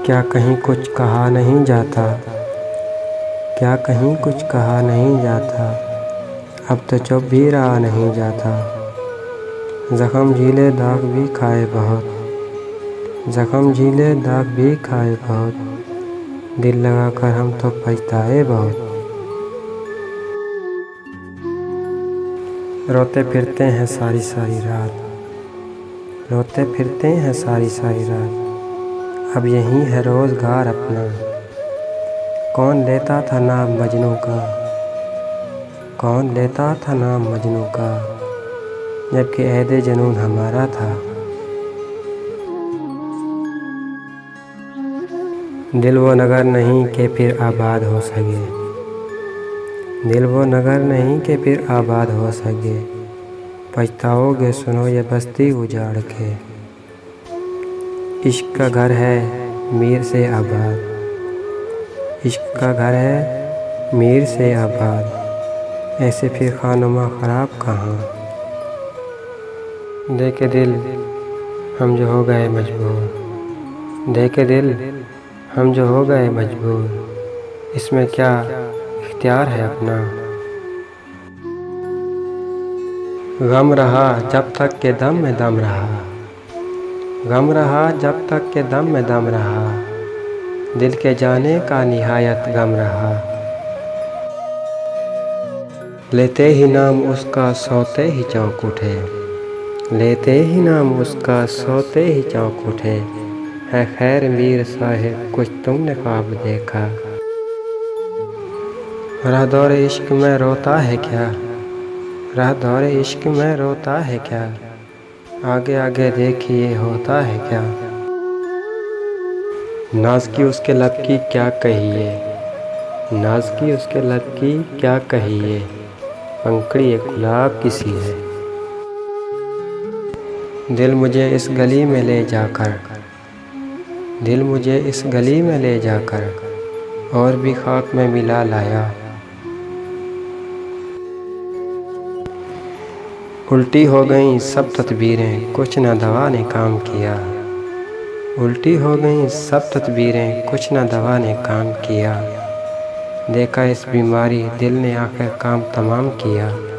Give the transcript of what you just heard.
क्या कहीं कुछ कहा नहीं जाता, क्या कहीं कुछ कहा नहीं जाता, अब तो चुप भी रहा नहीं जाता। ज़ख्म झीले दाग भी खाए बहुत, ज़ख्म झीले दाग भी खाए बहुत, दिल लगा कर हम तो पछताए बहुत। रोते फिरते हैं सारी सारी रात, रोते फिरते हैं सारी सारी रात, अब यही है रोज़गार अपना। कौन लेता था नाम मजनू का, कौन लेता था नाम मजनू का, जबकि ऐदे जुनून हमारा था। दिल वो नगर नहीं कि फिर आबाद हो सके, दिल वो नगर नहीं कि फिर आबाद हो सके, पछताओगे सुनो ये बस्ती उजाड़ के। इश्क का घर है मीर से आबाद, इश्क का घर है मीर से आबाद, ऐसे फिर खानुमा ख़राब कहाँ। देखे दिल हम जो हो गए मजबूर, देखे दिल हम जो हो गए मजबूर, इसमें क्या इख्तियार है अपना। गम रहा जब तक के दम में दम रहा, गम रहा जब तक के दम में दम रहा, दिल के जाने का निहायत गम रहा। लेते ही नाम उसका सोते ही चौंक उठे, लेते ही नाम उसका सोते ही चौंक उठे, है खैर मीर साहिब कुछ तुमने ख्वाब देखा। राह दौरे इश्क में रोता है क्या, राह दौरे इश्क में रोता है क्या, आगे आगे देखिए होता है क्या। नाज की उसके लब की क्या कहिए, नाज की उसके लब की क्या कहिए, पंखड़ी एक गुलाब की सी है। दिल मुझे इस गली में ले जाकर, दिल मुझे इस गली में ले जाकर, और भी खाक में मिला लाया। उल्टी हो गईं सब तदबीरें कुछ न दवा ने काम किया, उल्टी हो गईं सब तदबीरें कुछ न दवा ने काम किया, देखा इस बीमारी दिल ने आखिर काम तमाम किया।